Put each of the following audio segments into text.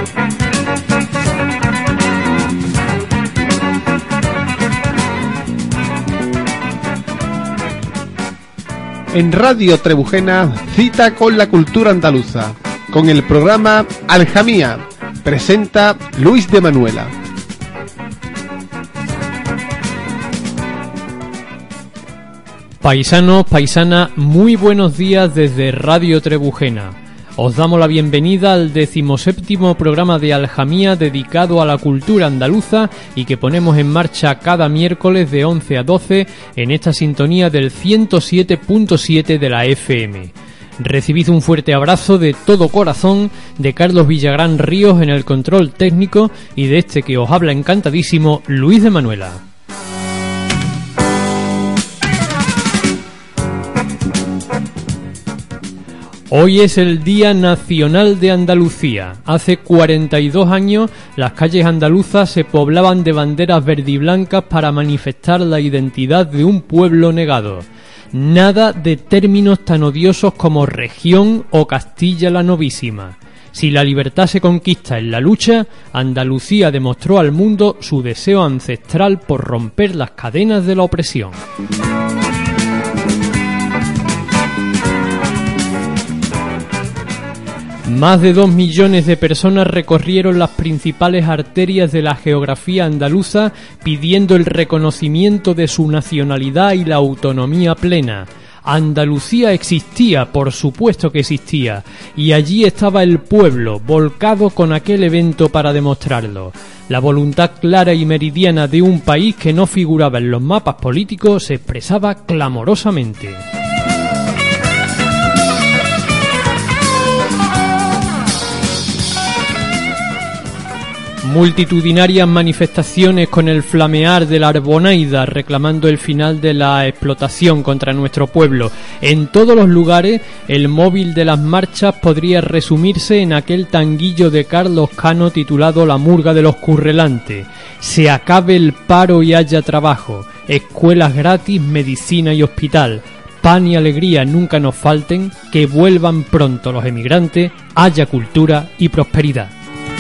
En Radio Trebujena, cita con la cultura andaluza, con el programa Aljamía, presenta Luis de Manuela. Paisanos, paisanas, muy buenos días desde Radio Trebujena. Os damos la bienvenida al 17º programa de Aljamía dedicado a la cultura andaluza y que ponemos en marcha cada miércoles de 11 a 12 en esta sintonía del 107.7 de la FM. Recibid un fuerte abrazo de todo corazón de Carlos Villagrán Ríos en el control técnico y de este que os habla encantadísimo, Luis de Manuela. Hoy es el Día Nacional de Andalucía. Hace 42 años las calles andaluzas se poblaban de banderas verdiblancas para manifestar la identidad de un pueblo negado. Nada de términos tan odiosos como región o Castilla la Novísima. Si la libertad se conquista en la lucha, Andalucía demostró al mundo su deseo ancestral por romper las cadenas de la opresión. Más de 2 millones de personas recorrieron las principales arterias de la geografía andaluza pidiendo el reconocimiento de su nacionalidad y la autonomía plena. Andalucía existía, por supuesto que existía, y allí estaba el pueblo, volcado con aquel evento para demostrarlo. La voluntad clara y meridiana de un país que no figuraba en los mapas políticos se expresaba clamorosamente. Multitudinarias manifestaciones con el flamear de la Arbonaida reclamando el final de la explotación contra nuestro pueblo. En todos los lugares, el móvil de las marchas podría resumirse en aquel tanguillo de Carlos Cano titulado La murga de los currelantes. Se acabe el paro y haya trabajo, escuelas gratis, medicina y hospital. Pan y alegría nunca nos falten, que vuelvan pronto los emigrantes, haya cultura y prosperidad.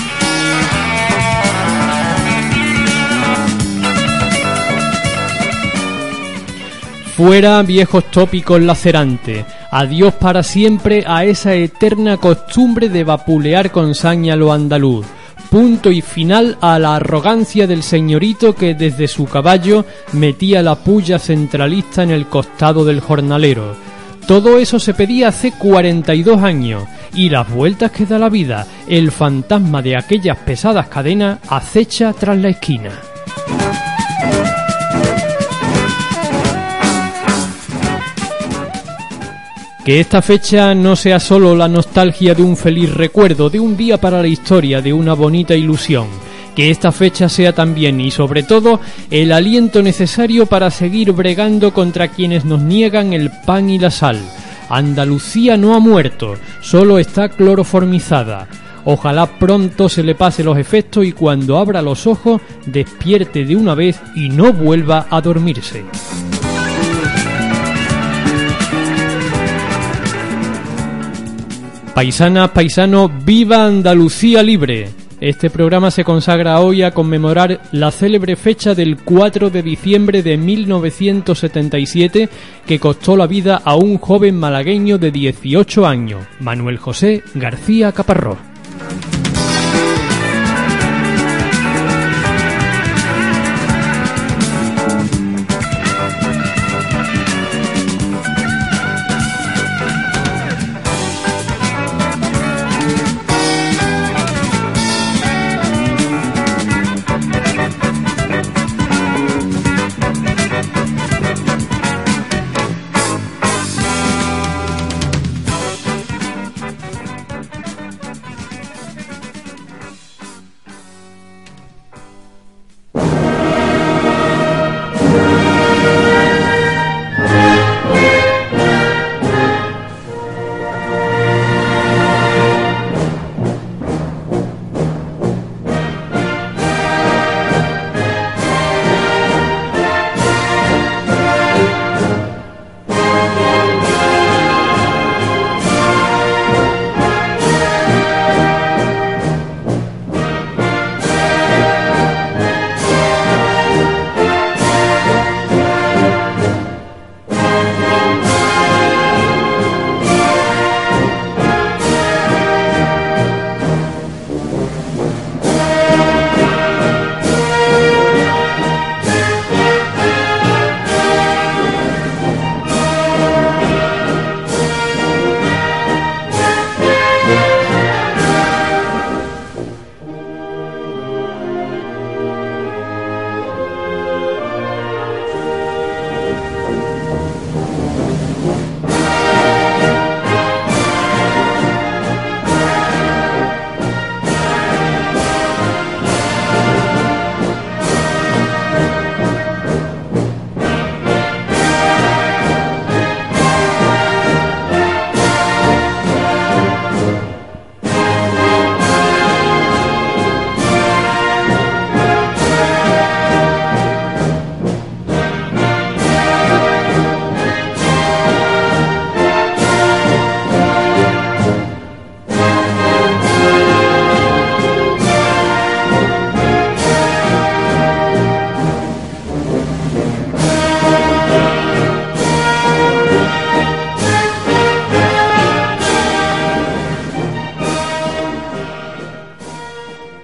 Fuera viejos tópicos lacerantes, adiós para siempre a esa eterna costumbre de vapulear con saña lo andaluz. Punto y final a la arrogancia del señorito que desde su caballo metía la puya centralista en el costado del jornalero. Todo eso se pedía hace 42 años, y las vueltas que da la vida, el fantasma de aquellas pesadas cadenas acecha tras la esquina. Que esta fecha no sea solo la nostalgia de un feliz recuerdo, de un día para la historia, de una bonita ilusión. Que esta fecha sea también y sobre todo el aliento necesario para seguir bregando contra quienes nos niegan el pan y la sal. Andalucía no ha muerto, solo está cloroformizada. Ojalá pronto se le pase los efectos y cuando abra los ojos despierte de una vez y no vuelva a dormirse. Paisanas, paisanos, ¡viva Andalucía libre! Este programa se consagra hoy a conmemorar la célebre fecha del 4 de diciembre de 1977 que costó la vida a un joven malagueño de 18 años, Manuel José García Caparrós.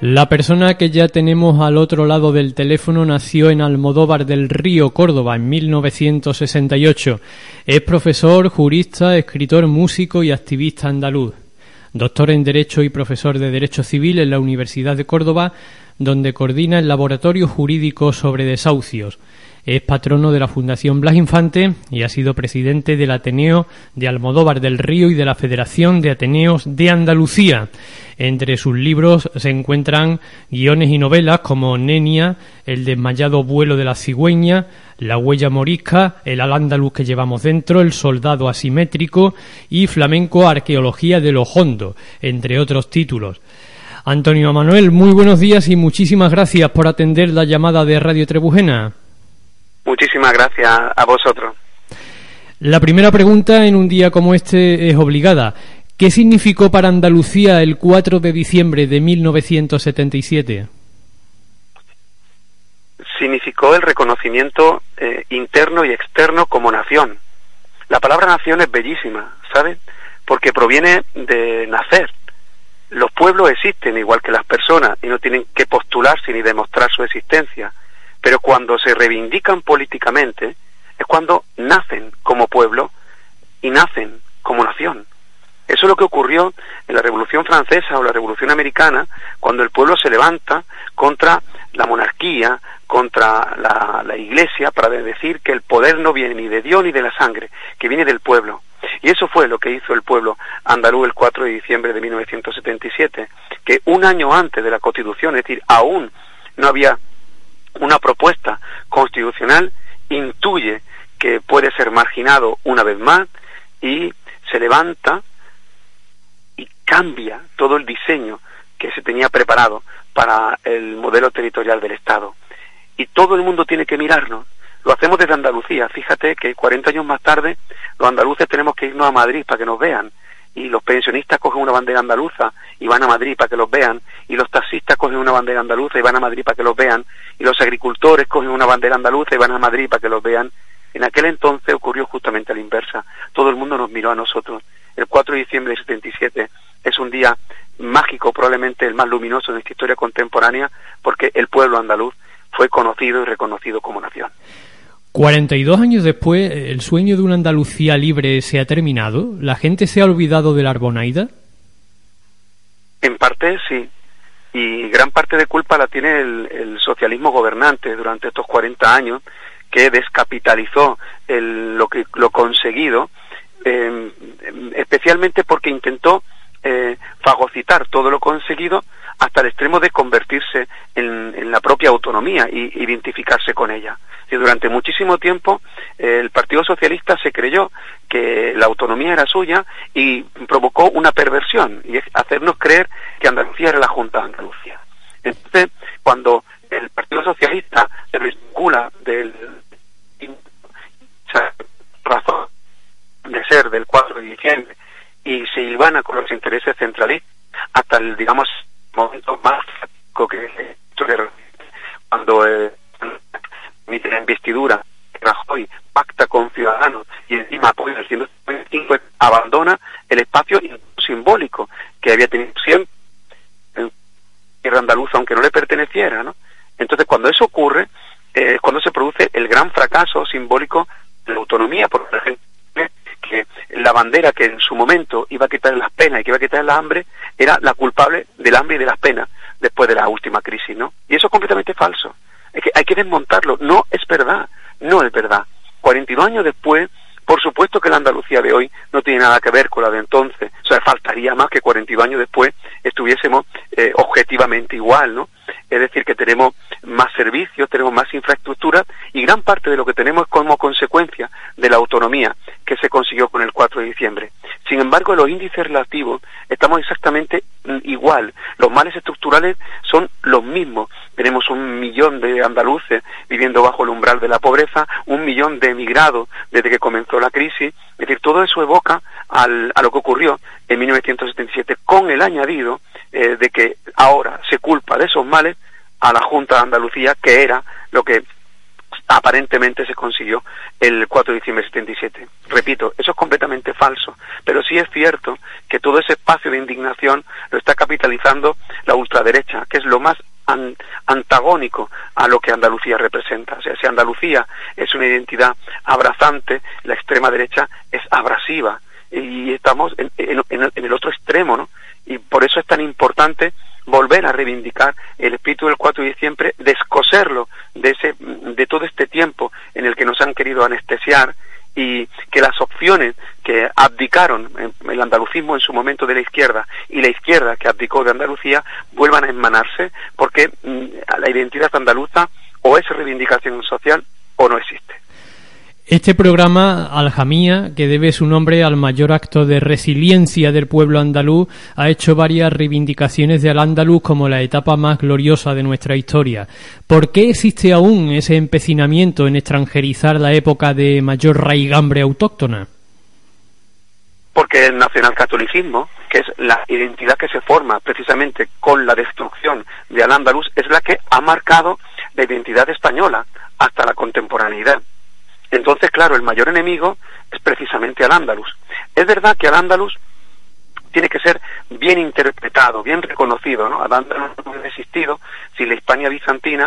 La persona que ya tenemos al otro lado del teléfono nació en Almodóvar del Río, Córdoba, en 1968. Es profesor, jurista, escritor, músico y activista andaluz. Doctor en Derecho y profesor de Derecho Civil en la Universidad de Córdoba, donde coordina el Laboratorio Jurídico sobre Desahucios. Es patrono de la Fundación Blas Infante y ha sido presidente del Ateneo de Almodóvar del Río y de la Federación de Ateneos de Andalucía. Entre sus libros se encuentran guiones y novelas como Nenia, El desmayado vuelo de la cigüeña, La huella morisca, El al-ándalus que llevamos dentro, El soldado asimétrico y Flamenco arqueología de lo hondo, entre otros títulos. Antonio Manuel, muy buenos días y muchísimas gracias por atender la llamada de Radio Trebujena. Muchísimas gracias a vosotros. La primera pregunta en un día como este es obligada. ¿Qué significó para Andalucía el 4 de diciembre de 1977? Significó el reconocimiento interno y externo como nación. La palabra nación es bellísima, ¿sabes? Porque proviene de nacer. Los pueblos existen igual que las personas y no tienen que postularse ni demostrar su existencia. Pero cuando se reivindican políticamente es cuando nacen como pueblo y nacen como nación. Eso es lo que ocurrió en la Revolución Francesa o la Revolución Americana, cuando el pueblo se levanta contra la monarquía, contra la Iglesia, para decir que el poder no viene ni de Dios ni de la sangre, que viene del pueblo. Y eso fue lo que hizo el pueblo andaluz el 4 de diciembre de 1977, que un año antes de la Constitución, es decir, aún no había una propuesta constitucional, intuye que puede ser marginado una vez más y se levanta y cambia todo el diseño que se tenía preparado para el modelo territorial del Estado. Y todo el mundo tiene que mirarnos. Lo hacemos desde Andalucía. Fíjate que 40 años más tarde los andaluces tenemos que irnos a Madrid para que nos vean. Y los pensionistas cogen una bandera andaluza y van a Madrid para que los vean, y los taxistas cogen una bandera andaluza y van a Madrid para que los vean, y los agricultores cogen una bandera andaluza y van a Madrid para que los vean. En aquel entonces ocurrió justamente a la inversa. Todo el mundo nos miró a nosotros. El 4 de diciembre de 77 es un día mágico, probablemente el más luminoso de nuestra historia contemporánea, porque el pueblo andaluz fue conocido y reconocido como nación. 42 años después, ¿el sueño de una Andalucía libre se ha terminado? ¿La gente se ha olvidado de la Arbonaida? En parte sí, y gran parte de culpa la tiene el socialismo gobernante durante estos 40 años, que descapitalizó lo conseguido, especialmente porque intentó fagocitar todo lo conseguido hasta el extremo de convertirse en la propia autonomía y identificarse con ella. Y durante muchísimo tiempo el Partido Socialista se creyó que la autonomía era suya y provocó una perversión, y es hacernos creer que Andalucía era la Junta de Andalucía. Entonces, cuando el Partido Socialista se desvincula del razón de ser del 4 de diciembre y se hilvana con los intereses centralistas hasta el, digamos, momento más fáctico que cuando emite la investidura, Rajoy pacta con Ciudadanos y encima apoya el 155, abandona el espacio simbólico que había tenido siempre en tierra andaluza, aunque no le perteneciera, ¿no? Entonces, cuando eso ocurre, es cuando se produce el gran fracaso simbólico de la autonomía, por ejemplo, que la bandera que en su momento iba a quitar las penas y que iba a quitar la hambre, era la culpable del hambre y de las penas después de la última crisis, ¿no? Y eso es completamente falso. Es que hay que desmontarlo. No es verdad, no es verdad. 42 años después, por supuesto que la Andalucía de hoy no tiene nada que ver con la de entonces. O sea, faltaría más que 42 años después estuviésemos objetivamente igual, ¿no? Es decir, que tenemos más servicios, tenemos más infraestructura, y gran parte de lo que tenemos es como consecuencia de la autonomía que se consiguió con el 4 de diciembre. Sin embargo, en los índices relativos estamos exactamente igual. Los males estructurales son los mismos. Tenemos 1 millón de andaluces viviendo bajo el umbral de la pobreza, 1 millón de emigrados desde que comenzó la crisis. Es decir, todo eso evoca a lo que ocurrió en 1977, con el añadido de que ahora se culpa de esos males a la Junta de Andalucía, que era lo que aparentemente se consiguió el 4 de diciembre de 77. Repito, eso es completamente falso, pero sí es cierto que todo ese espacio de indignación lo está capitalizando la ultraderecha, que es lo más antagónico a lo que Andalucía representa. O sea, si Andalucía es una identidad abrazante, la extrema derecha es abrasiva, y estamos en el otro extremo, ¿no? Y por eso es tan importante volver a reivindicar el espíritu del 4 de diciembre, descoserlo de todo este tiempo en el que nos han querido anestesiar, y que las opciones que abdicaron el andalucismo en su momento de la izquierda y la izquierda que abdicó de Andalucía vuelvan a enmanarse, porque la identidad andaluza o es reivindicación social o no existe. Este programa, Aljamía, que debe su nombre al mayor acto de resiliencia del pueblo andaluz, ha hecho varias reivindicaciones de Al-Ándalus como la etapa más gloriosa de nuestra historia. ¿Por qué existe aún ese empecinamiento en extranjerizar la época de mayor raigambre autóctona? Porque el nacionalcatolicismo, que es la identidad que se forma precisamente con la destrucción de Al-Ándalus, es la que ha marcado la identidad española hasta la contemporaneidad. Entonces, claro, el mayor enemigo es precisamente Al-Ándalus. Es verdad que Al-Ándalus tiene que ser bien interpretado, bien reconocido, ¿no? Al-Ándalus no hubiera existido sin la Hispania bizantina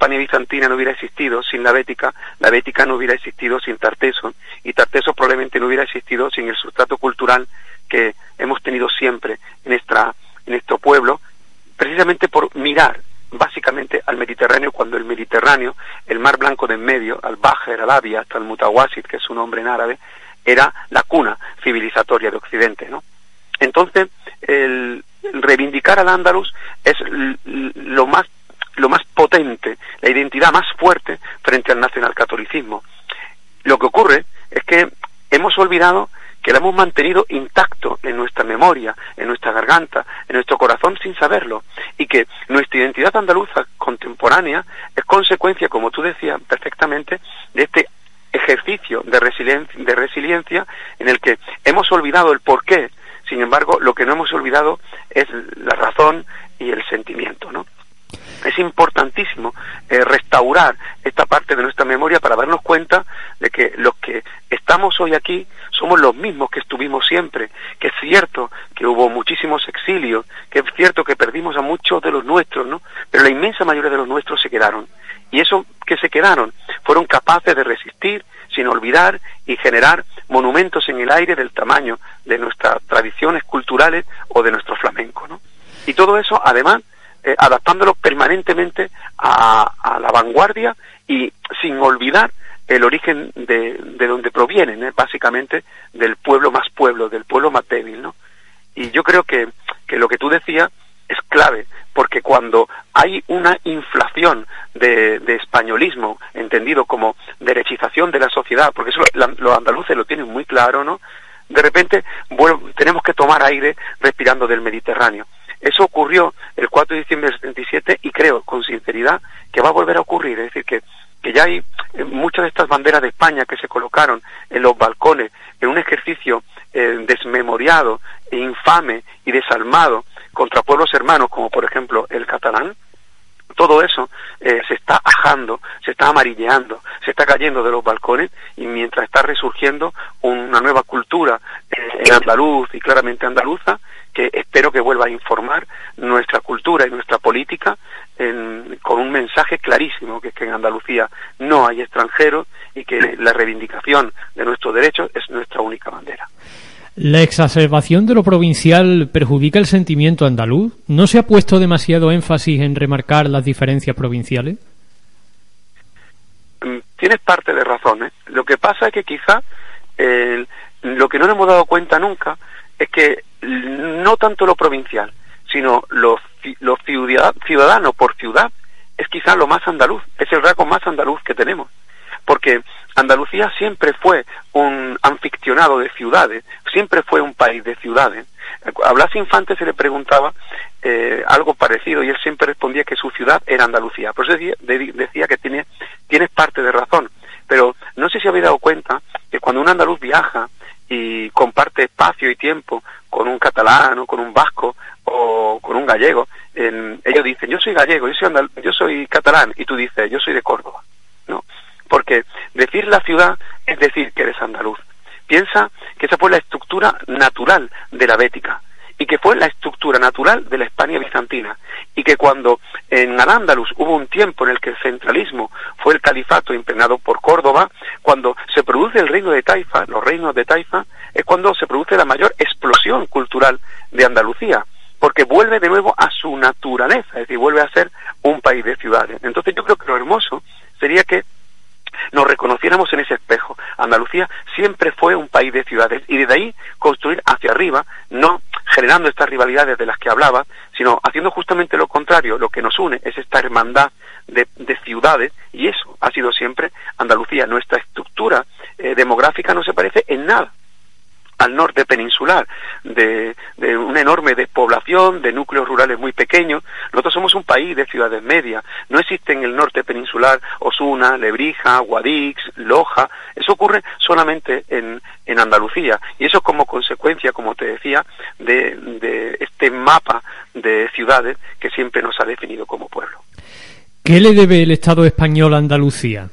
no hubiera existido sin la Bética no hubiera existido sin Tarteso, y Tarteso probablemente no hubiera existido sin el sustrato cultural que hemos tenido siempre en nuestro pueblo, precisamente por mirar básicamente al Mediterráneo, cuando el Mediterráneo, el mar blanco de en medio, al-Bahr, al-Abia, hasta el Mutawasit, que es su nombre en árabe, era la cuna civilizatoria de Occidente, ¿no? Entonces, el reivindicar al Andalus es lo más potente, la identidad más fuerte frente al nacionalcatolicismo. Lo que ocurre es que hemos olvidado que lo hemos mantenido intacto en nuestra memoria, en nuestra garganta, en nuestro corazón sin saberlo, y que nuestra identidad andaluza contemporánea es consecuencia, como tú decías perfectamente, de este ejercicio de resiliencia en el que hemos olvidado el porqué. Sin embargo, lo que no hemos olvidado es la razón y el sentimiento, ¿no? Es importantísimo restaurar esta parte de nuestra memoria para darnos cuenta de que los que estamos hoy aquí somos los mismos que estuvimos siempre, que es cierto que hubo muchísimos exilios, que es cierto que perdimos a muchos de los nuestros, ¿no? Pero la inmensa mayoría de los nuestros se quedaron, y esos que se quedaron fueron capaces de resistir sin olvidar y generar monumentos en el aire del tamaño de nuestras tradiciones culturales o de nuestro flamenco, ¿no? Y todo eso, además, adaptándolo permanentemente a la vanguardia y sin olvidar el origen de donde provienen, básicamente del pueblo más débil, ¿no? Y yo creo que lo que tú decías es clave, porque cuando hay una inflación de españolismo, entendido como derechización de la sociedad, porque eso los andaluces lo tienen muy claro, ¿no? De repente tenemos que tomar aire respirando del Mediterráneo. Eso ocurrió el 4 de diciembre del 77 y creo, con sinceridad, que va a volver a ocurrir. Es decir, que ya hay muchas de estas banderas de España que se colocaron en los balcones en un ejercicio desmemoriado, e infame y desalmado contra pueblos hermanos, como por ejemplo el catalán. Todo eso se está ajando, se está amarilleando, se está cayendo de los balcones, y mientras está resurgiendo una nueva cultura en andaluz y claramente andaluza, que espero que vuelva a informar nuestra cultura y nuestra política con un mensaje clarísimo, que es que en Andalucía no hay extranjeros y que la reivindicación de nuestros derechos es nuestra única bandera. ¿La exacerbación de lo provincial perjudica el sentimiento andaluz? ¿No se ha puesto demasiado énfasis en remarcar las diferencias provinciales? Tienes parte de razón, ¿eh? Lo que pasa es que quizá lo que no nos hemos dado cuenta nunca es que no tanto lo provincial, sino los ciudadanos por ciudad es quizá lo más andaluz, es el rasgo más andaluz que tenemos. Porque Andalucía siempre fue un anficcionado de ciudades, siempre fue un país de ciudades. A Blas Infante se le preguntaba algo parecido y él siempre respondía que su ciudad era Andalucía. Por eso decía que tienes parte de razón. Pero no sé si habéis dado cuenta que cuando un andaluz viaja y comparte espacio y tiempo con un catalán o con un vasco o con un gallego, ellos dicen, yo soy gallego, yo soy catalán, y tú dices, yo soy de Córdoba, ¿no? Porque decir la ciudad es decir que eres andaluz. Piensa que esa fue la estructura natural de la Bética, y que fue la estructura natural de la Hispania bizantina, y que cuando en Al-Ándalus hubo un tiempo en el que el centralismo fue el califato impregnado por Córdoba, cuando se produce el reino de Taifa, los reinos de Taifa, es cuando se produce la mayor explosión cultural de Andalucía, porque vuelve de nuevo a su naturaleza, es decir, vuelve a ser un país de ciudades. Entonces yo creo que lo hermoso sería que nos reconociéramos en ese espejo. Andalucía siempre fue un país de ciudades, y desde ahí construir hacia arriba, no generando estas rivalidades de las que hablaba, sino haciendo justamente lo contrario. Lo que nos une es esta hermandad de ciudades, y eso ha sido siempre Andalucía. Nuestra estructura demográfica no se parece en nada al norte peninsular, de una enorme despoblación, de núcleos rurales muy pequeños. Nosotros somos un país de ciudades medias. No existe en el norte peninsular Osuna, Lebrija, Guadix, Loja. Eso ocurre solamente en Andalucía, y eso como consecuencia, como te decía, de este mapa de ciudades que siempre nos ha definido como pueblo. ¿Qué le debe el Estado español a Andalucía?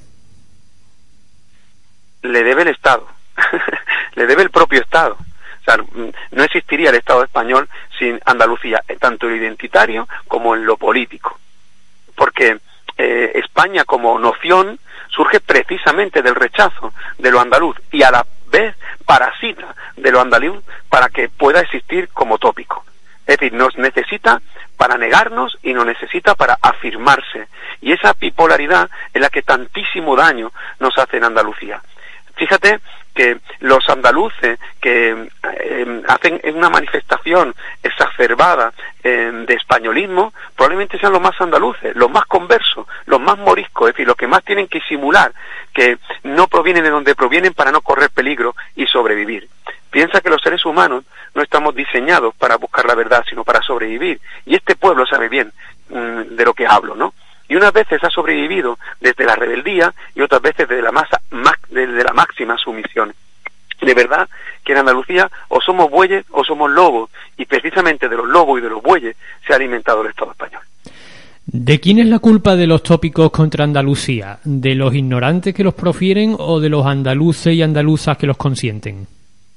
Le debe el Estado. Le debe el propio Estado. O sea, no existiría el Estado español sin Andalucía, tanto en lo identitario como en lo político. Porque España como noción surge precisamente del rechazo de lo andaluz, y a la vez parasita de lo andaluz para que pueda existir como tópico. Es decir, nos necesita para negarnos y nos necesita para afirmarse. Y esa bipolaridad es la que tantísimo daño nos hace en Andalucía. Fíjate que los andaluces que hacen una manifestación exacerbada de españolismo probablemente sean los más andaluces, los más conversos, los más moriscos, es decir, los que más tienen que simular que no provienen de donde provienen para no correr peligro y sobrevivir. Piensa que los seres humanos no estamos diseñados para buscar la verdad, sino para sobrevivir, y este pueblo sabe bien de lo que hablo, ¿no? Y unas veces ha sobrevivido desde la rebeldía y otras veces desde la máxima sumisión. De verdad que en Andalucía o somos bueyes o somos lobos, y precisamente de los lobos y de los bueyes se ha alimentado el Estado español. ¿De quién es la culpa de los tópicos contra Andalucía? ¿De los ignorantes que los profieren o de los andaluces y andaluzas que los consienten?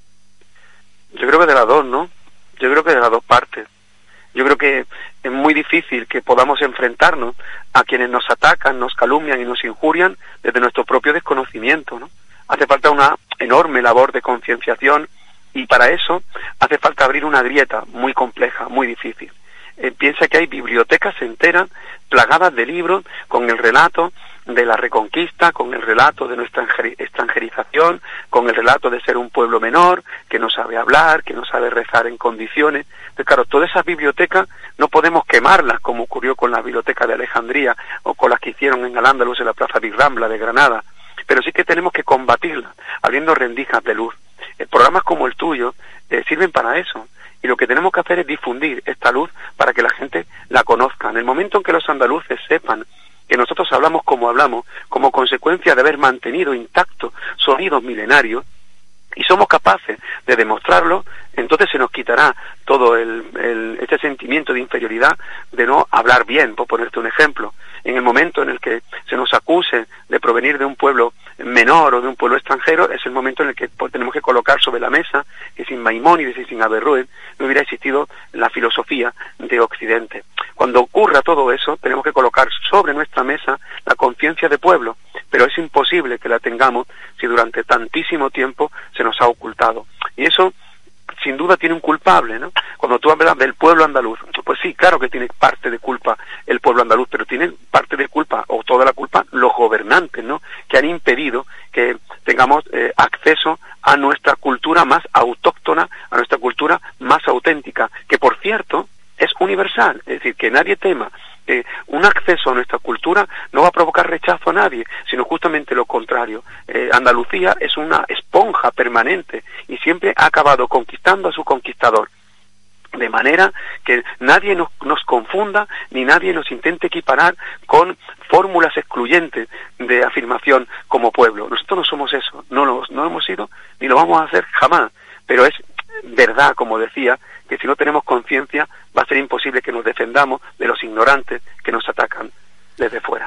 Yo creo que de las dos, ¿no? Yo creo que de las dos partes. Yo creo que es muy difícil que podamos enfrentarnos a quienes nos atacan, nos calumnian y nos injurian desde nuestro propio desconocimiento, ¿no? Hace falta una enorme labor de concienciación, y para eso hace falta abrir una grieta muy compleja, muy difícil. Piensa que hay bibliotecas enteras plagadas de libros con el relato de la Reconquista, con el relato de nuestra extranjerización, con el relato de ser un pueblo menor, que no sabe hablar, que no sabe rezar en condiciones. Entonces, claro, todas esas bibliotecas no podemos quemarlas, como ocurrió con la biblioteca de Alejandría o con las que hicieron en Al-Ándalus en la Plaza de Rambla de Granada, pero sí que tenemos que combatirlas, abriendo rendijas de luz. Programas como el tuyo sirven para eso, y lo que tenemos que hacer es difundir esta luz para que la gente la conozca. En el momento en que los andaluces sepan que nosotros hablamos como consecuencia de haber mantenido intactos sonidos milenarios, y somos capaces de demostrarlo, entonces se nos quitará todo este sentimiento de inferioridad de no hablar bien. Por ponerte un ejemplo, en el momento en el que se nos acuse de provenir de un pueblo menor o de un pueblo extranjero, es el momento en el que tenemos que colocar sobre la mesa que sin Maimónides y sin Averroes no hubiera existido la filosofía de Occidente. Cuando ocurra todo eso, tenemos que colocar sobre nuestra mesa la conciencia de pueblo, pero es imposible que la tengamos si durante tantísimo tiempo se nos ha ocultado. Y eso, sin duda, tiene un culpable, ¿no? Cuando tú hablas del pueblo andaluz, pues sí, claro que tiene parte de culpa el pueblo andaluz, pero tiene parte de culpa, o toda la culpa, los gobernantes, ¿no?, que han impedido que tengamos acceso a nuestra cultura más autóctona, a nuestra cultura más auténtica, que por cierto es universal. Es decir, que nadie tema que un acceso a nuestra cultura no va a provocar rechazo a nadie, sino justamente lo contrario. Andalucía es una esponja permanente y siempre ha acabado conquistando a su conquistador, de manera que nadie nos confunda ni nadie nos intente equiparar con fórmulas excluyentes de afirmación como pueblo. Nosotros no somos eso, no hemos sido ni lo vamos a hacer jamás, pero es verdad, como decía, que si no tenemos conciencia va a ser imposible que nos defendamos de los ignorantes que nos atacan desde fuera.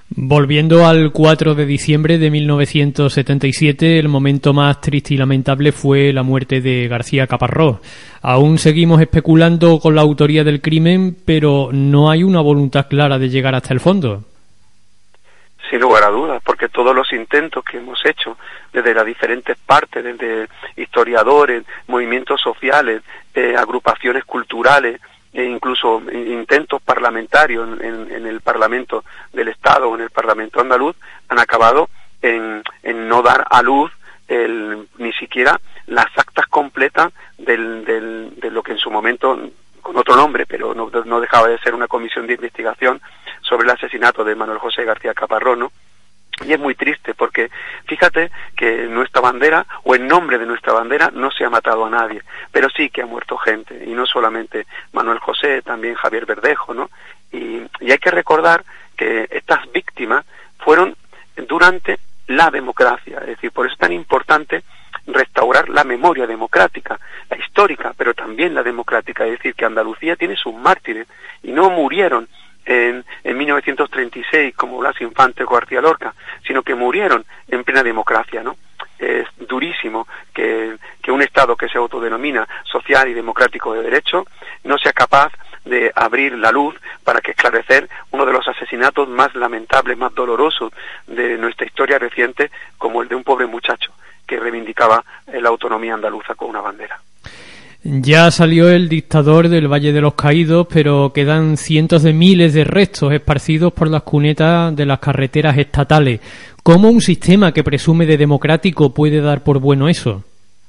Volviendo al 4 de diciembre de 1977, el momento más triste y lamentable fue la muerte de García Caparrós. Aún seguimos especulando con la autoría del crimen, pero no hay una voluntad clara de llegar hasta el fondo. Sin lugar a dudas, porque todos los intentos que hemos hecho desde las diferentes partes, desde historiadores, movimientos sociales, agrupaciones culturales, e incluso intentos parlamentarios en el Parlamento del Estado o en el Parlamento andaluz, han acabado en no dar a luz ni siquiera las actas completas de lo que en su momento, con otro nombre, pero no dejaba de ser una comisión de investigación sobre el asesinato de Manuel José García Caparrós, ¿no? Y es muy triste porque fíjate que nuestra bandera, o en nombre de nuestra bandera, no se ha matado a nadie, pero sí que ha muerto gente, y no solamente Manuel José, también Javier Verdejo, ¿no? Y hay que recordar que estas víctimas fueron durante la democracia, es decir, por eso es tan importante restaurar la memoria democrática, la histórica, pero también la democrática, es decir, que Andalucía tiene sus mártires, y no murieron en 1936 como Blas Infante o García Lorca, sino que murieron en plena democracia, ¿no? Es durísimo que un Estado que se autodenomina social y democrático de derecho no sea capaz de abrir la luz para que esclarecer uno de los asesinatos más lamentables, más dolorosos de nuestra historia reciente, como el de un pobre muchacho que reivindicaba la autonomía andaluza con una bandera. Ya salió el dictador del Valle de los Caídos, pero quedan cientos de miles de restos esparcidos por las cunetas de las carreteras estatales. ¿Cómo un sistema que presume de democrático puede dar por bueno eso?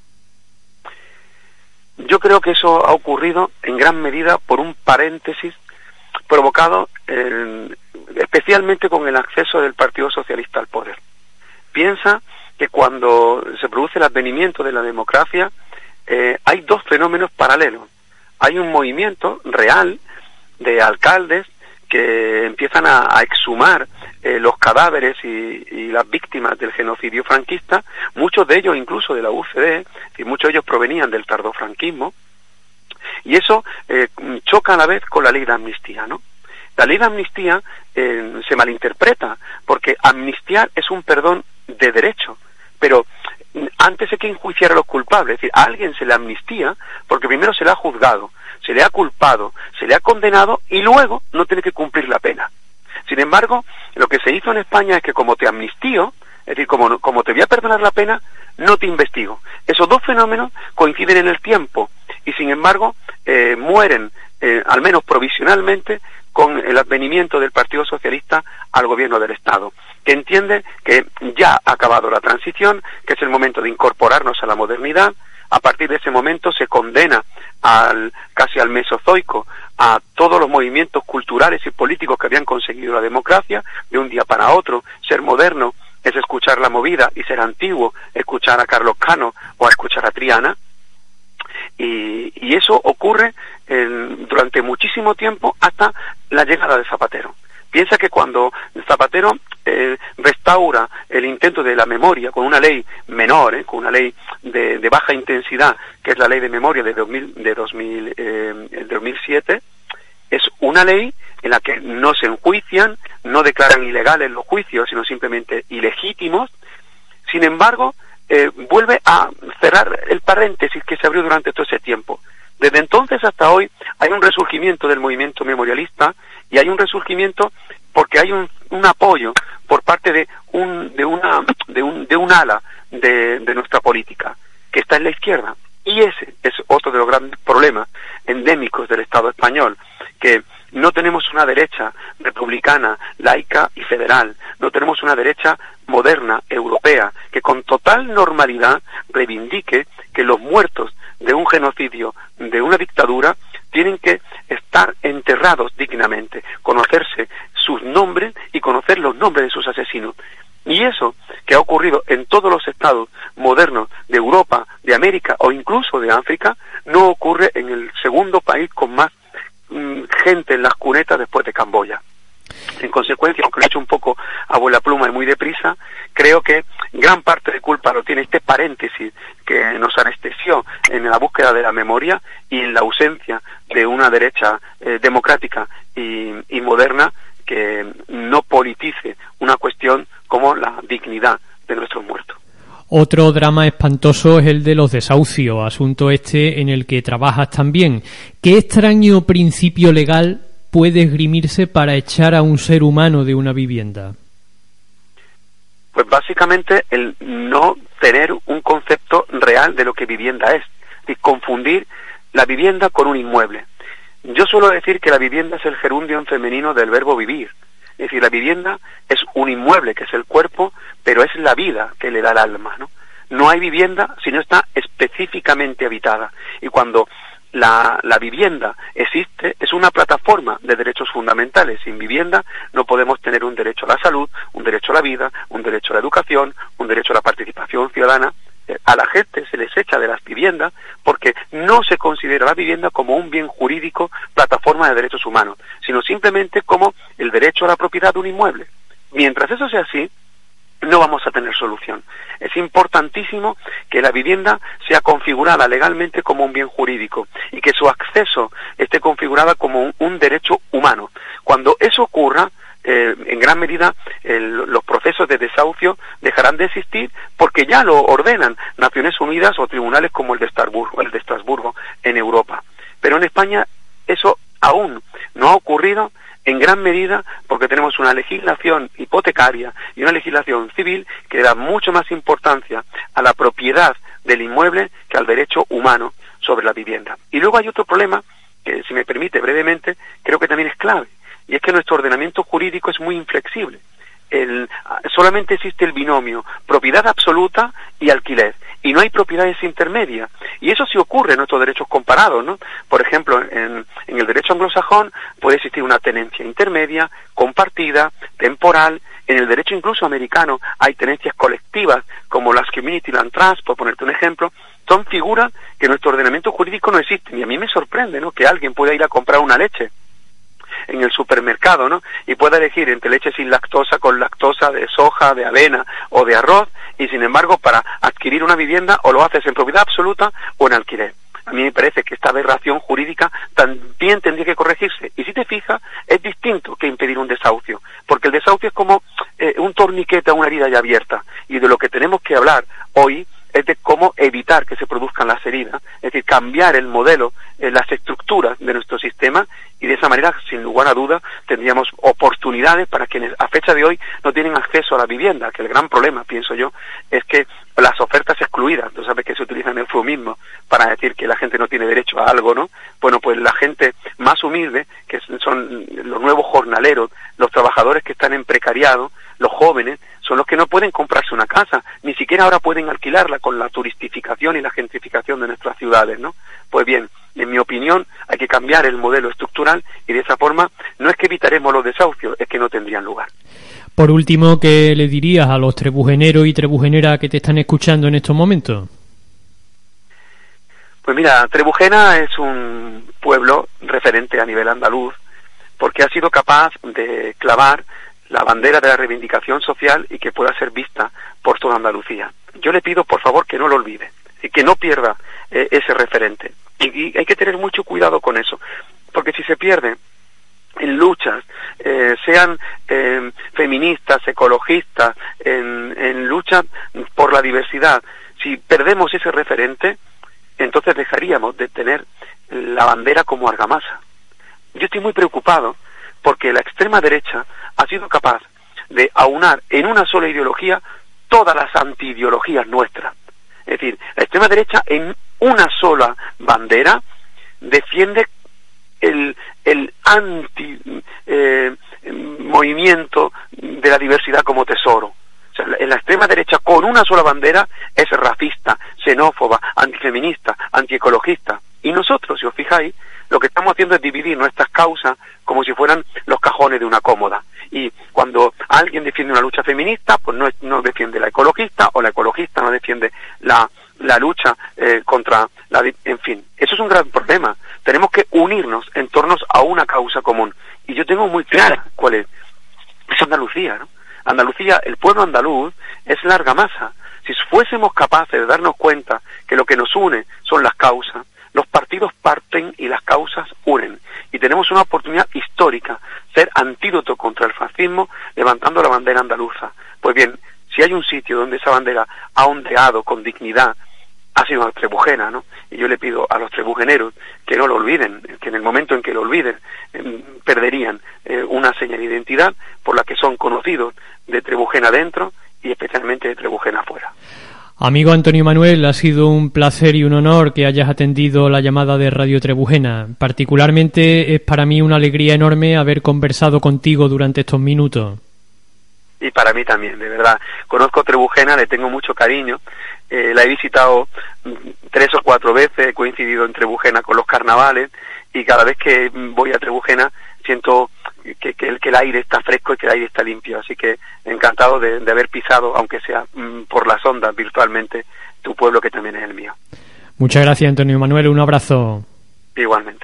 Yo creo que eso ha ocurrido en gran medida por un paréntesis provocado especialmente con el acceso del Partido Socialista al poder. Piensa que cuando se produce el advenimiento de la democracia, hay dos fenómenos paralelos. Hay un movimiento real de alcaldes que empiezan a exhumar los cadáveres y las víctimas del genocidio franquista, muchos de ellos incluso de la UCD, y muchos de ellos provenían del tardofranquismo, y eso choca a la vez con la ley de amnistía, ¿no? La ley de amnistía se malinterpreta, porque amnistiar es un perdón de derecho, pero antes hay que enjuiciar a los culpables, es decir, a alguien se le amnistía porque primero se le ha juzgado, se le ha culpado, se le ha condenado y luego no tiene que cumplir la pena. Sin embargo, lo que se hizo en España es que como te amnistío, es decir, como te voy a perdonar la pena, no te investigo. Esos dos fenómenos coinciden en el tiempo y sin embargo mueren, al menos provisionalmente, con el advenimiento del Partido Socialista al gobierno del Estado, que entiende que ya ha acabado la transición, que es el momento de incorporarnos a la modernidad. A partir de ese momento se condena casi al Mesozoico a todos los movimientos culturales y políticos que habían conseguido la democracia, de un día para otro. Ser moderno es escuchar la movida, y ser antiguo escuchar a Carlos Cano o a escuchar a Triana. Y eso ocurre durante muchísimo tiempo hasta la llegada de Zapatero. Piensa que cuando Zapatero restaura el intento de la memoria con una ley menor, con una ley de baja intensidad, que es la ley de memoria de 2007, es una ley en la que no se enjuician, no declaran ilegales los juicios, sino simplemente ilegítimos. Sin embargo, vuelve a cerrar el paréntesis que se abrió durante todo ese tiempo. Desde entonces hasta hoy hay un resurgimiento del movimiento memorialista, y hay un resurgimiento porque hay un apoyo por parte de un ala de nuestra política, que está en la izquierda. Y ese es otro de los grandes problemas endémicos del Estado español, que no tenemos una derecha republicana, laica y federal, no tenemos una derecha moderna, europea, que con total normalidad reivindique que los muertos de un genocidio, de una dictadura, tienen que estar enterrados dignamente, conocerse sus nombres y conocer los nombres de sus asesinos. Y eso que ha ocurrido en todos los estados modernos de Europa, de América o incluso de África, no ocurre en el segundo país con más gente en las cunetas después de Camboya. En consecuencia, aunque lo he hecho un poco a vuela pluma y muy deprisa, creo que gran parte de culpa lo tiene este paréntesis que nos anestesió en la búsqueda de la memoria y en la ausencia de una derecha democrática y moderna que no politice una cuestión como la dignidad de nuestros muertos. Otro drama espantoso es el de los desahucios, asunto en el que trabajas también. ¿Qué extraño principio legal puede esgrimirse para echar a un ser humano de una vivienda? Pues básicamente el no tener un concepto real de lo que vivienda es decir, confundir la vivienda con un inmueble. Yo suelo decir que la vivienda es el gerundio en femenino del verbo vivir. Es decir, la vivienda es un inmueble, que es el cuerpo, pero es la vida que le da el alma, ¿no? No hay vivienda si no está específicamente habitada. Y cuando la vivienda existe, es una plataforma de derechos fundamentales. Sin vivienda no podemos tener un derecho a la salud, un derecho a la vida, un derecho a la educación, un derecho a la participación ciudadana. A la gente se les echa de las viviendas porque no se considera la vivienda como un bien jurídico, plataforma de derechos humanos, sino simplemente como el derecho a la propiedad de un inmueble. Mientras eso sea así, no vamos a tener solución. Es importantísimo que la vivienda sea configurada legalmente como un bien jurídico y que su acceso esté configurada como un derecho humano. Cuando eso ocurra, en gran medida los procesos de desahucio dejarán de existir porque ya lo ordenan Naciones Unidas o tribunales como el de Estrasburgo en Europa. Pero en España eso aún no ha ocurrido, en gran medida porque tenemos una legislación hipotecaria y una legislación civil que da mucho más importancia a la propiedad del inmueble que al derecho humano sobre la vivienda. Y luego hay otro problema que, si me permite brevemente, creo que también es clave, y es que nuestro ordenamiento jurídico es muy inflexible. Solamente existe el binomio propiedad absoluta y alquiler, y no hay propiedades intermedias. Y eso sí ocurre en nuestros derechos comparados, ¿no? Por ejemplo, en el derecho anglosajón puede existir una tenencia intermedia, compartida, temporal. En el derecho incluso americano hay tenencias colectivas, como las Community Land Trust, por ponerte un ejemplo. Son figuras que en nuestro ordenamiento jurídico no existen, y a mí me sorprende, ¿no?, que alguien pueda ir a comprar una leche en el supermercado, ¿no?, y pueda elegir entre leche sin lactosa, con lactosa, de soja, de avena o de arroz, y sin embargo para adquirir una vivienda o lo haces en propiedad absoluta o en alquiler. A mí me parece que esta aberración jurídica también tendría que corregirse, y si te fijas, es distinto que impedir un desahucio, porque el desahucio es como un torniquete a una herida ya abierta, y de lo que tenemos que hablar hoy es de cómo evitar que se produzcan las heridas, es decir, cambiar el modelo, las estructuras de nuestro sistema, y de esa manera, sin lugar a duda, tendríamos oportunidades para quienes a fecha de hoy no tienen acceso a la vivienda, que el gran problema, pienso yo, es que las ofertas excluidas, tú sabes que se utilizan eufemismos para decir que la gente no tiene derecho a algo, ¿no? Bueno, pues la gente más humilde, que son los nuevos jornaleros, los trabajadores que están en precariado, los jóvenes, son los que no pueden comprarse una casa, ni siquiera ahora pueden alquilarla con la turistificación y la gentrificación de nuestras ciudades, ¿no? Pues bien, en mi opinión, hay que cambiar el modelo estructural, y de esa forma no es que evitaremos los desahucios, es que no tendrían lugar. Por último, ¿qué le dirías a los trebujeneros y trebujeneras que te están escuchando en estos momentos? Pues mira, Trebujena es un pueblo referente a nivel andaluz, porque ha sido capaz de clavar la bandera de la reivindicación social y que pueda ser vista por toda Andalucía. Yo le pido, por favor, que no lo olvide y que no pierda ese referente. Y hay que tener mucho cuidado con eso, porque si se pierde en luchas, sean feministas, ecologistas, en lucha por la diversidad, si perdemos ese referente, entonces dejaríamos de tener la bandera como argamasa. Yo estoy muy preocupado porque la extrema derecha ha sido capaz de aunar en una sola ideología todas las antiideologías nuestras. Es decir, la extrema derecha en una sola bandera defiende el anti movimiento de la diversidad como tesoro. O sea, en la extrema derecha con una sola bandera es racista, xenófoba, antifeminista, antiecologista. Y nosotros, si os fijáis, lo que estamos haciendo es dividir nuestras causas como si fueran los cajones de una cómoda. Y cuando alguien defiende una lucha feminista, pues no defiende la ecologista, o la ecologista no defiende la lucha contra la... En fin, eso es un gran problema. Tenemos que unirnos en torno a una causa común. Y yo tengo muy clara cuál es. Es Andalucía, ¿no? Andalucía, el pueblo andaluz, es la argamasa. Si fuésemos capaces de darnos cuenta que lo que nos une son las causas, los partidos parten y las causas unen. Y tenemos una oportunidad histórica, ser antídoto contra el fascismo, bandera andaluza. Pues bien, si hay un sitio donde esa bandera ha ondeado con dignidad, ha sido la Trebujena, ¿no? Y yo le pido a los trebujeneros que no lo olviden, que en el momento en que lo olviden perderían una señal de identidad por la que son conocidos de Trebujena dentro y especialmente de Trebujena fuera. Amigo Antonio Manuel, ha sido un placer y un honor que hayas atendido la llamada de Radio Trebujena. Particularmente es para mí una alegría enorme haber conversado contigo durante estos minutos. Y para mí también, de verdad. Conozco Trebujena, le tengo mucho cariño. La he visitado 3 o 4 veces, he coincidido en Trebujena con los carnavales y cada vez que voy a Trebujena siento que el aire está fresco y que el aire está limpio. Así que encantado de haber pisado, aunque sea por las ondas virtualmente, tu pueblo que también es el mío. Muchas gracias, Antonio Manuel. Un abrazo. Igualmente.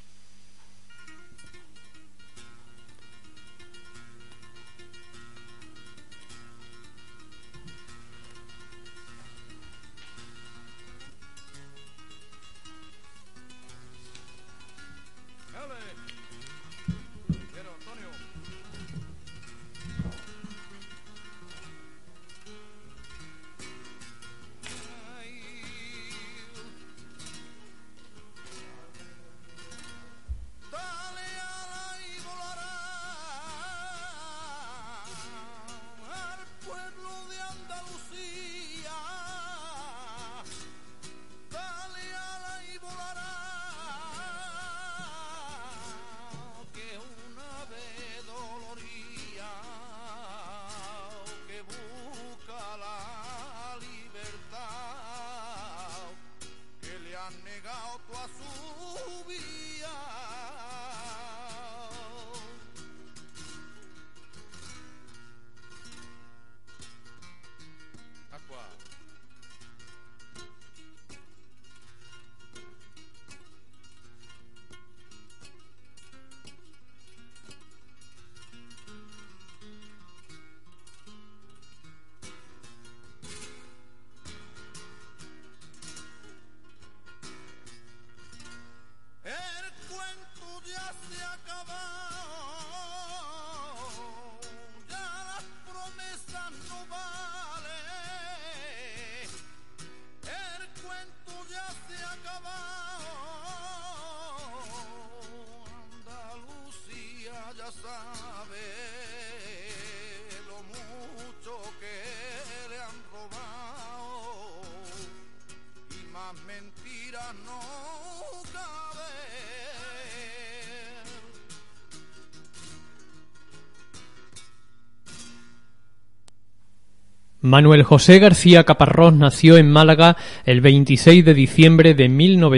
Manuel José García Caparrós nació en Málaga el 26 de diciembre de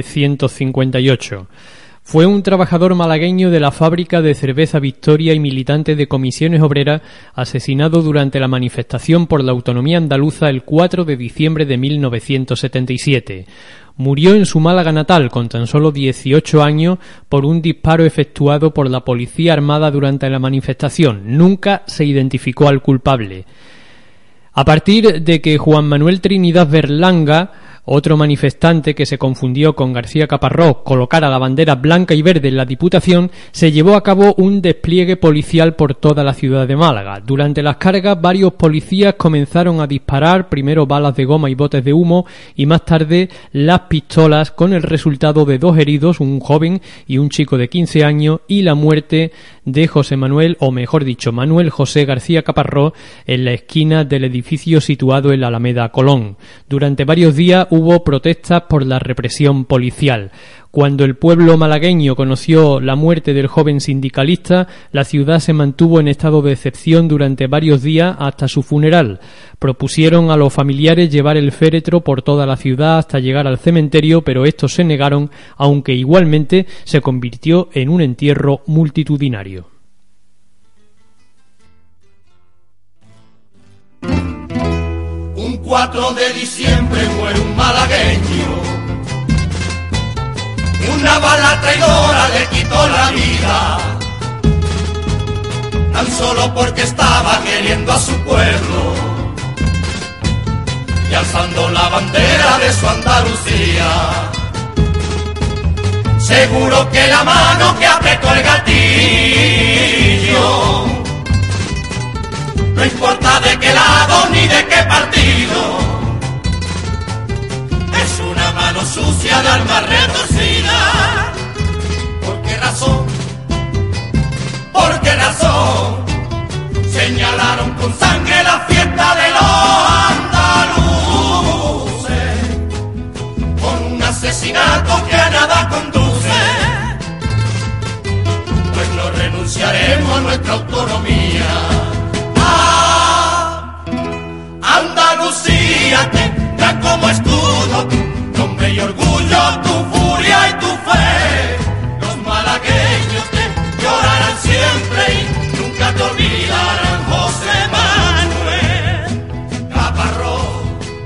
1958. Fue un trabajador malagueño de la fábrica de cerveza Victoria y militante de Comisiones Obreras, asesinado durante la manifestación por la autonomía andaluza el 4 de diciembre de 1977. Murió en su Málaga natal con tan solo 18 años por un disparo efectuado por la Policía Armada durante la manifestación. Nunca se identificó al culpable. A partir de que Juan Manuel Trinidad Berlanga, otro manifestante que se confundió con García Caparrós, colocara la bandera blanca y verde en la Diputación, se llevó a cabo un despliegue policial por toda la ciudad de Málaga. Durante las cargas, varios policías comenzaron a disparar primero balas de goma y botes de humo y más tarde las pistolas, con el resultado de 2 heridos, un joven y un chico de 15 años, y la muerte de José Manuel, o mejor dicho, Manuel José García Caparrós, en la esquina del edificio situado en la Alameda Colón. Durante varios días hubo protestas por la represión policial. Cuando el pueblo malagueño conoció la muerte del joven sindicalista, la ciudad se mantuvo en estado de excepción durante varios días hasta su funeral. Propusieron a los familiares llevar el féretro por toda la ciudad hasta llegar al cementerio, pero estos se negaron, aunque igualmente se convirtió en un entierro multitudinario. Un 4 de diciembre muere un malagueño. Una bala traidora le quitó la vida, tan solo porque estaba queriendo a su pueblo y alzando la bandera de su Andalucía. Seguro que la mano que apretó el gatillo no importa qué lado ni de qué partido. Es una mano sucia de alma retorcida. ¿Por qué razón? ¿Por qué razón? Señalaron con sangre la fiesta de los andaluces, con un asesinato que a nada conduce. Pues no renunciaremos a nuestra autonomía. Ah, Andalucía tendrá como escudo tu nombre y orgullo, tu furia y tu fe. Los malagueños te llorarán siempre y nunca te olvidarán. José Manuel Caparrós,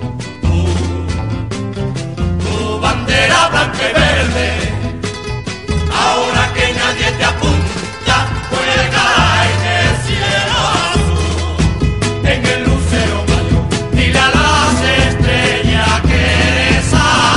tu bandera blanca y verde, ahora que nadie te apunta, juega en el cielo azul, en el lucero mayor, dile a las estrellas que eres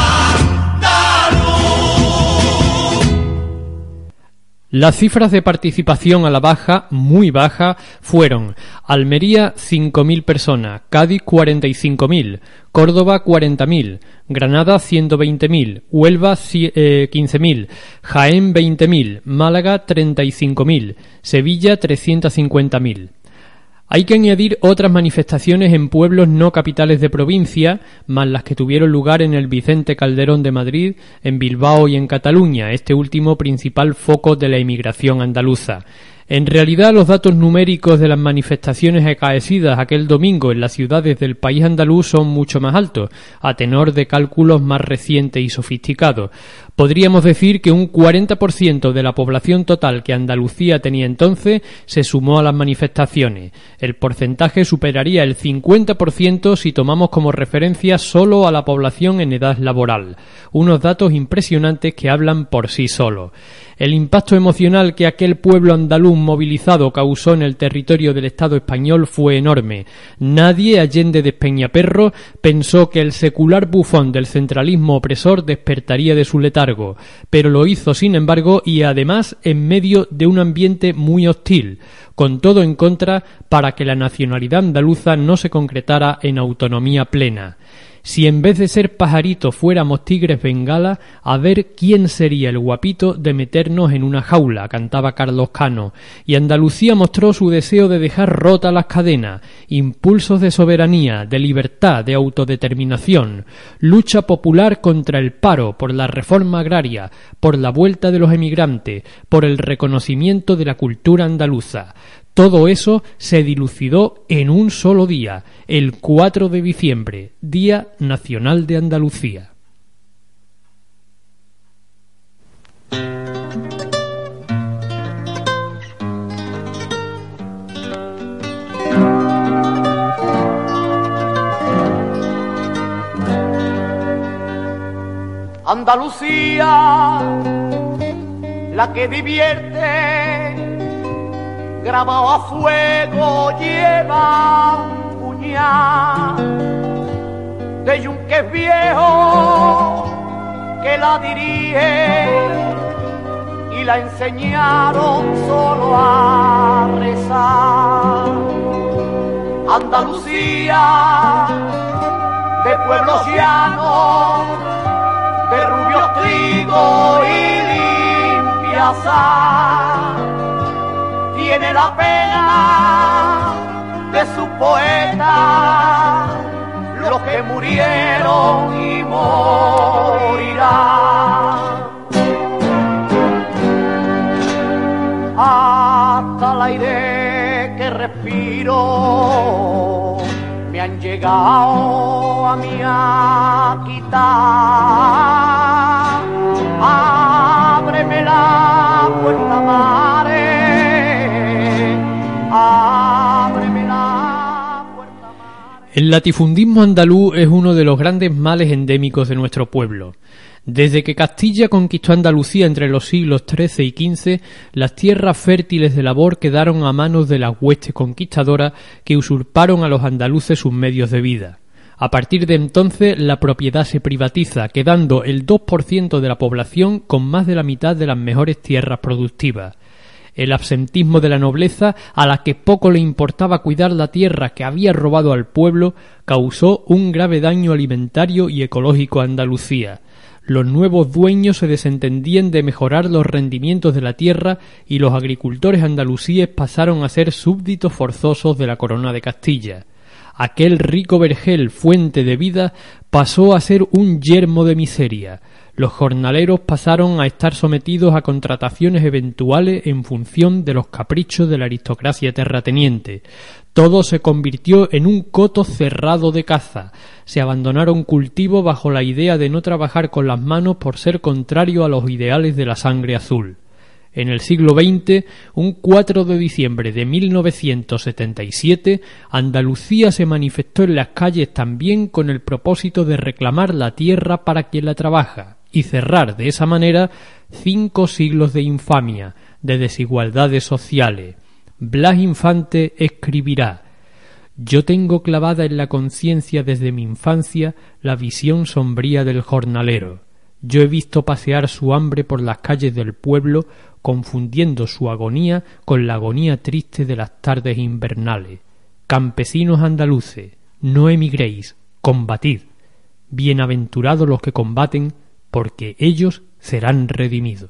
andaluz. Las cifras de participación a la baja, muy baja, fueron Almería 5.000 personas, Cádiz 45.000, Córdoba 40.000, Granada 120.000, Huelva 15.000, Jaén 20.000, Málaga 35.000, Sevilla 350.000. Hay que añadir otras manifestaciones en pueblos no capitales de provincia, más las que tuvieron lugar en el Vicente Calderón de Madrid, en Bilbao y en Cataluña, este último principal foco de la emigración andaluza. En realidad, los datos numéricos de las manifestaciones acaecidas aquel domingo en las ciudades del país andaluz son mucho más altos, a tenor de cálculos más recientes y sofisticados. Podríamos decir que un 40% de la población total que Andalucía tenía entonces se sumó a las manifestaciones. El porcentaje superaría el 50% si tomamos como referencia solo a la población en edad laboral. Unos datos impresionantes que hablan por sí solos. El impacto emocional que aquel pueblo andaluz movilizado causó en el territorio del Estado español fue enorme. Nadie, allende de Peñaperro, pensó que el secular bufón del centralismo opresor despertaría de su letargo, pero lo hizo sin embargo y además en medio de un ambiente muy hostil, con todo en contra para que la nacionalidad andaluza no se concretara en autonomía plena. Si en vez de ser pajaritos fuéramos tigres bengala, a ver quién sería el guapito de meternos en una jaula, cantaba Carlos Cano, y Andalucía mostró su deseo de dejar rotas las cadenas, impulsos de soberanía, de libertad, de autodeterminación, lucha popular contra el paro, por la reforma agraria, por la vuelta de los emigrantes, por el reconocimiento de la cultura andaluza. Todo eso se dilucidó en un solo día, el 4 de diciembre, Día Nacional de Andalucía. Andalucía, la que divierte, grabado a fuego lleva un puñal de yunques viejo que la dirige y la enseñaron solo a rezar. Andalucía, de pueblos llanos, de rubios trigo y limpia sal, tiene la pena de sus poetas, los que murieron y morirán. Hasta el aire que respiro me han llegado a mí a quitar. Ábreme la puerta, madre. El latifundismo andaluz es uno de los grandes males endémicos de nuestro pueblo. Desde que Castilla conquistó Andalucía entre los siglos XIII y XV, las tierras fértiles de labor quedaron a manos de las huestes conquistadoras que usurparon a los andaluces sus medios de vida. A partir de entonces, la propiedad se privatiza, quedando el 2% de la población con más de la mitad de las mejores tierras productivas. El absentismo de la nobleza, a la que poco le importaba cuidar la tierra que había robado al pueblo, causó un grave daño alimentario y ecológico a Andalucía. Los nuevos dueños se desentendían de mejorar los rendimientos de la tierra y los agricultores andalusíes pasaron a ser súbditos forzosos de la corona de Castilla. Aquel rico vergel, fuente de vida, pasó a ser un yermo de miseria. Los jornaleros pasaron a estar sometidos a contrataciones eventuales en función de los caprichos de la aristocracia terrateniente. Todo se convirtió en un coto cerrado de caza. Se abandonaron cultivos bajo la idea de no trabajar con las manos por ser contrario a los ideales de la sangre azul. En el siglo XX, un 4 de diciembre de 1977, Andalucía se manifestó en las calles también con el propósito de reclamar la tierra para quien la trabaja y cerrar de esa manera 5 siglos de infamia, de desigualdades sociales. Blas Infante escribirá: «Yo tengo clavada en la conciencia desde mi infancia la visión sombría del jornalero. Yo he visto pasear su hambre por las calles del pueblo, confundiendo su agonía con la agonía triste de las tardes invernales. Campesinos andaluces, no emigréis, combatid. Bienaventurados los que combaten, porque ellos serán redimidos».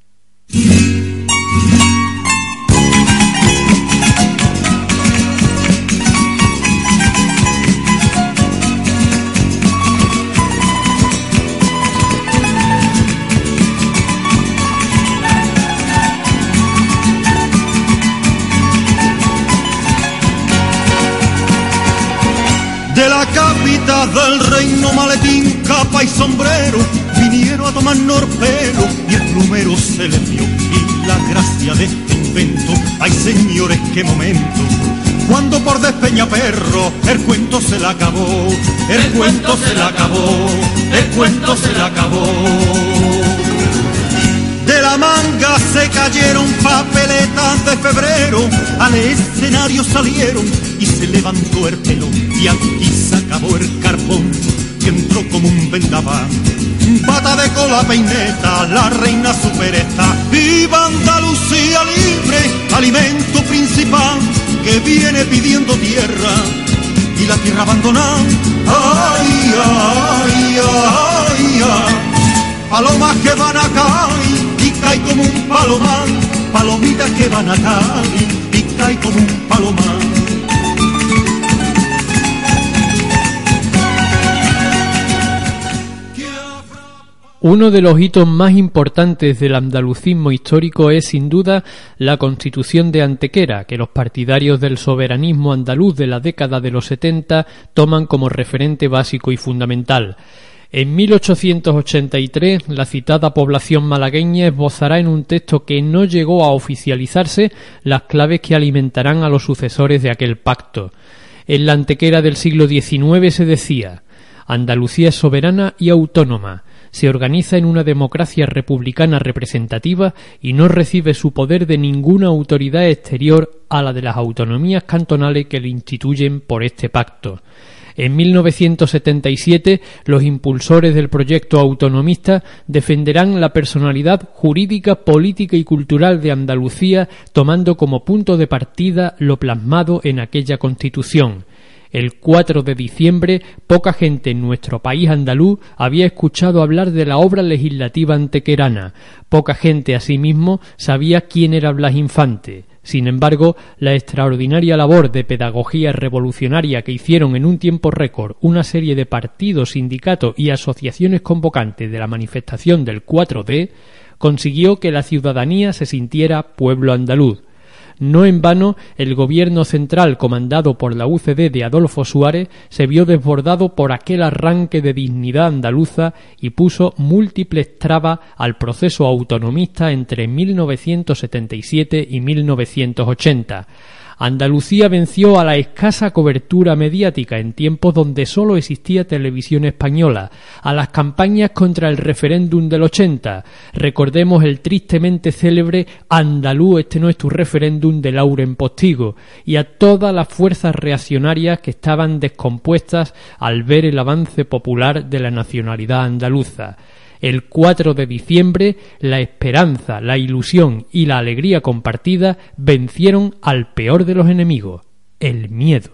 De la capital del reino, maletín, capa y sombrero, vinieron a tomar norpelo y el plumero se les dio. Y la gracia de este invento, ay señores, qué momento, cuando por Despeñaperro el cuento se le acabó, el cuento se le acabó, el cuento se le acabó. De la manga se cayeron papeletas de febrero, al escenario salieron y se levantó el telón y aquí se acabó el carbón y entró como un vendaval. Pata de cola peineta, la reina superesta, viva Andalucía libre, alimento principal que viene pidiendo tierra y la tierra abandonada. Ay, ay, ay, ay, palomas que van a caer y cae como un palomar, palomitas que van a caer y cae como un palomar. Uno de los hitos más importantes del andalucismo histórico es sin duda la Constitución de Antequera, que los partidarios del soberanismo andaluz de la década de los 70 toman como referente básico y fundamental. En 1883, la citada población malagueña esbozará en un texto que no llegó a oficializarse las claves que alimentarán a los sucesores de aquel pacto. En la Antequera del siglo XIX se decía: «Andalucía es soberana y autónoma, se organiza en una democracia republicana representativa y no recibe su poder de ninguna autoridad exterior a la de las autonomías cantonales que le instituyen por este pacto». En 1977, los impulsores del proyecto autonomista defenderán la personalidad jurídica, política y cultural de Andalucía, tomando como punto de partida lo plasmado en aquella Constitución. El 4 de diciembre, poca gente en nuestro país andaluz había escuchado hablar de la obra legislativa antequerana. Poca gente, asimismo, sabía quién era Blas Infante. Sin embargo, la extraordinaria labor de pedagogía revolucionaria que hicieron en un tiempo récord una serie de partidos, sindicatos y asociaciones convocantes de la manifestación del 4D consiguió que la ciudadanía se sintiera pueblo andaluz. No en vano, el gobierno central comandado por la UCD de Adolfo Suárez se vio desbordado por aquel arranque de dignidad andaluza y puso múltiples trabas al proceso autonomista entre 1977 y 1980. Andalucía venció a la escasa cobertura mediática en tiempos donde solo existía televisión española, a las campañas contra el referéndum del 80, recordemos el tristemente célebre «Andaluz, este no es tu referéndum» de Lauren Postigo, y a todas las fuerzas reaccionarias que estaban descompuestas al ver el avance popular de la nacionalidad andaluza. El 4 de diciembre, la esperanza, la ilusión y la alegría compartida vencieron al peor de los enemigos, el miedo.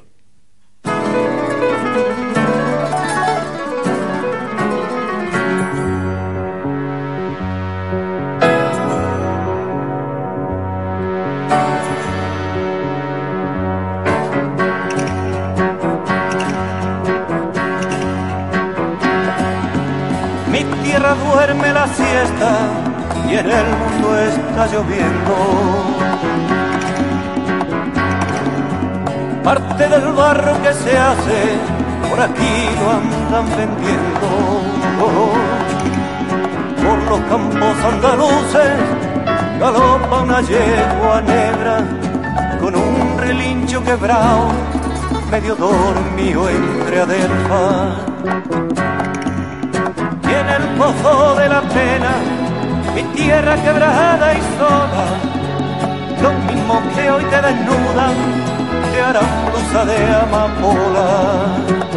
Duerme la siesta y en el mundo está lloviendo. Parte del barro que se hace por aquí lo andan vendiendo. Por los campos andaluces galopa una yegua negra con un relincho quebrado, medio dormido entre adelfas. En el pozo de la pena, mi tierra quebrada y sola, los mismos que hoy te desnudan, te harán blusa de amapola.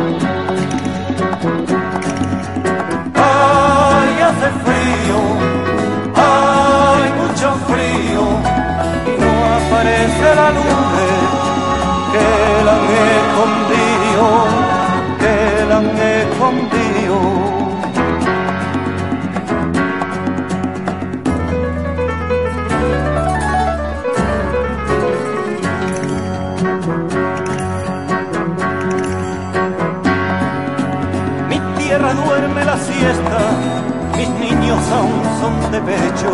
Ay, hace frío, hay mucho frío, y no aparece la nube que la han escondido, que la han escondido. Duerme la siesta, mis niños aún son de pecho.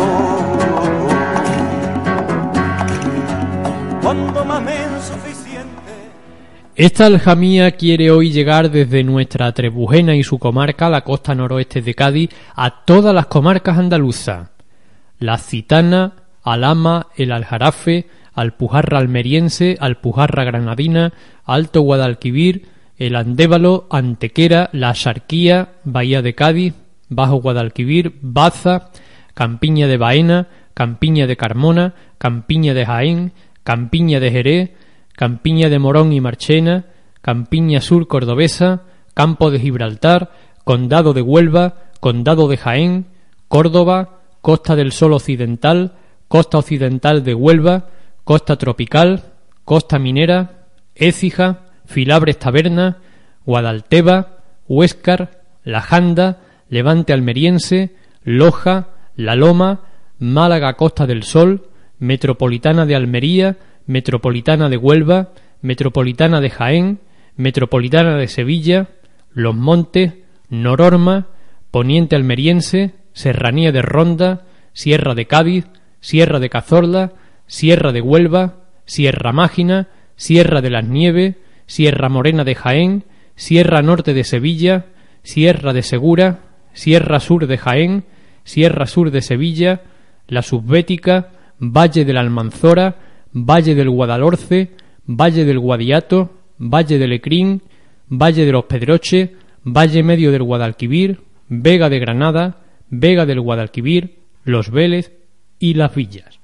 Cuando mamen suficiente. Esta aljamía quiere hoy llegar desde nuestra Trebujena y su comarca, la costa noroeste de Cádiz, a todas las comarcas andaluzas. La Citana, Alhama, el Aljarafe, Alpujarra almeriense, Alpujarra granadina, Alto Guadalquivir, el Andévalo, Antequera, La Axarquía, Bahía de Cádiz, Bajo Guadalquivir, Baza, Campiña de Baena, Campiña de Carmona, Campiña de Jaén, Campiña de Jerez, Campiña de Morón y Marchena, Campiña Sur cordobesa, Campo de Gibraltar, Condado de Huelva, Condado de Jaén, Córdoba, Costa del Sol occidental, Costa occidental de Huelva, Costa tropical, Costa minera, Écija, Filabres Taberna, Guadalteba, Huéscar, La Janda, Levante almeriense, Loja, La Loma, Málaga Costa del Sol, Metropolitana de Almería, Metropolitana de Huelva, Metropolitana de Jaén, Metropolitana de Sevilla, Los Montes, Nororma, Poniente almeriense, Serranía de Ronda, Sierra de Cádiz, Sierra de Cazorla, Sierra de Huelva, Sierra Mágina, Sierra de las Nieves, Sierra Morena de Jaén, Sierra Norte de Sevilla, Sierra de Segura, Sierra Sur de Jaén, Sierra Sur de Sevilla, la Subbética, Valle de la Almanzora, Valle del Guadalhorce, Valle del Guadiato, Valle del Ecrín, Valle de los Pedroches, Valle Medio del Guadalquivir, Vega de Granada, Vega del Guadalquivir, Los Vélez y Las Villas.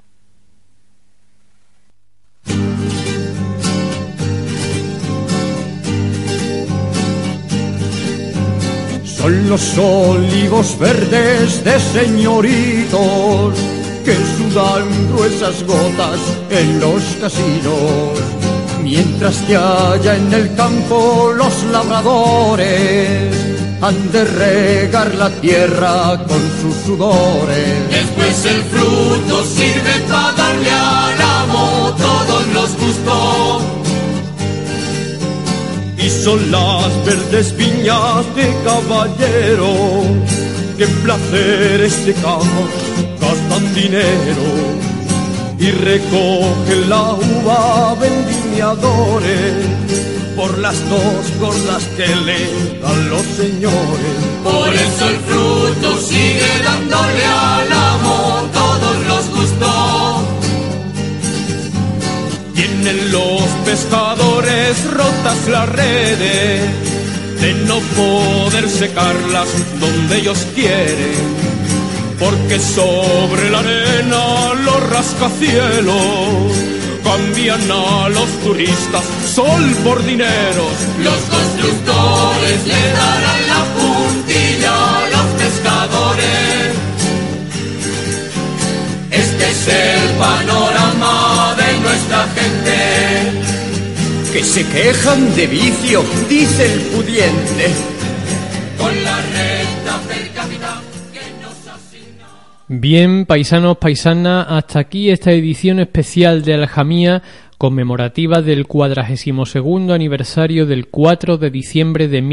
Son los olivos verdes de señoritos que sudan gruesas gotas en los casinos, mientras que allá en el campo los labradores han de regar la tierra con sus sudores. Después el fruto sirve para darle al amo todos los gustos. Y son las verdes viñas de caballero que en placeres de camos gastan dinero y recogen la uva vendimiadores por las dos gordas que le dan los señores. Por eso el fruto sigue dándole al amo todos los gustos. Tienen los pescadores rotas las redes de no poder secarlas donde ellos quieren, porque sobre la arena los rascacielos cambian a los turistas sol por dineros. Los constructores le darán la puntilla a los pescadores. es el panorama de nuestra gente. Que se quejan de vicio, dice el pudiente. Con la renta per cápita que nos asigna. Bien, paisanos, paisanas, hasta aquí esta edición especial de Aljamía conmemorativa del 42º aniversario del 4 de diciembre de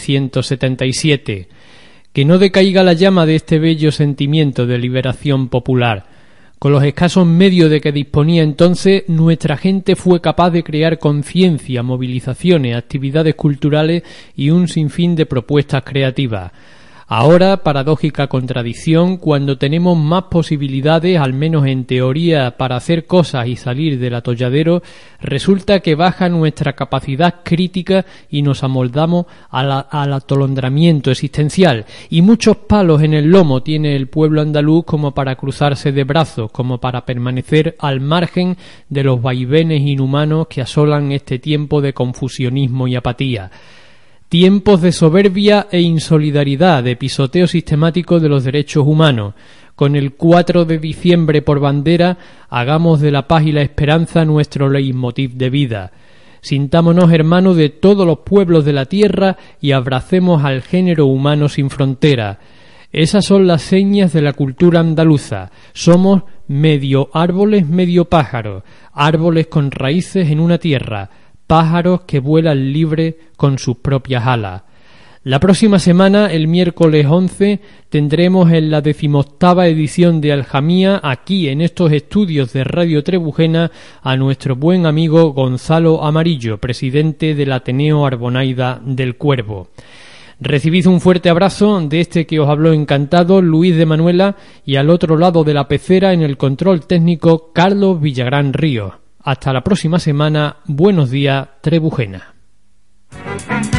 1977. Que no decaiga la llama de este bello sentimiento de liberación popular. Con los escasos medios de que disponía entonces, nuestra gente fue capaz de crear conciencia, movilizaciones, actividades culturales y un sinfín de propuestas creativas. Ahora, paradójica contradicción, cuando tenemos más posibilidades, al menos en teoría, para hacer cosas y salir del atolladero, resulta que baja nuestra capacidad crítica y nos amoldamos al atolondramiento existencial. Y muchos palos en el lomo tiene el pueblo andaluz como para cruzarse de brazos, como para permanecer al margen de los vaivenes inhumanos que asolan este tiempo de confusionismo y apatía. Tiempos de soberbia e insolidaridad, de pisoteo sistemático de los derechos humanos. Con el 4 de diciembre por bandera, hagamos de la paz y la esperanza nuestro leitmotiv de vida. Sintámonos hermanos de todos los pueblos de la tierra y abracemos al género humano sin frontera. Esas son las señas de la cultura andaluza. Somos medio árboles, medio pájaros, árboles con raíces en una tierra, pájaros que vuelan libres con sus propias alas. La próxima semana, el miércoles 11, tendremos en la 18ª edición de Aljamía, aquí en estos estudios de Radio Trebujena, a nuestro buen amigo Gonzalo Amarillo, presidente del Ateneo Arbonaida del Cuervo. Recibid un fuerte abrazo de este que os habló encantado, Luis de Manuela, y al otro lado de la pecera, en el control técnico, Carlos Villagrán Ríos. Hasta la próxima semana. Buenos días, Trebujena.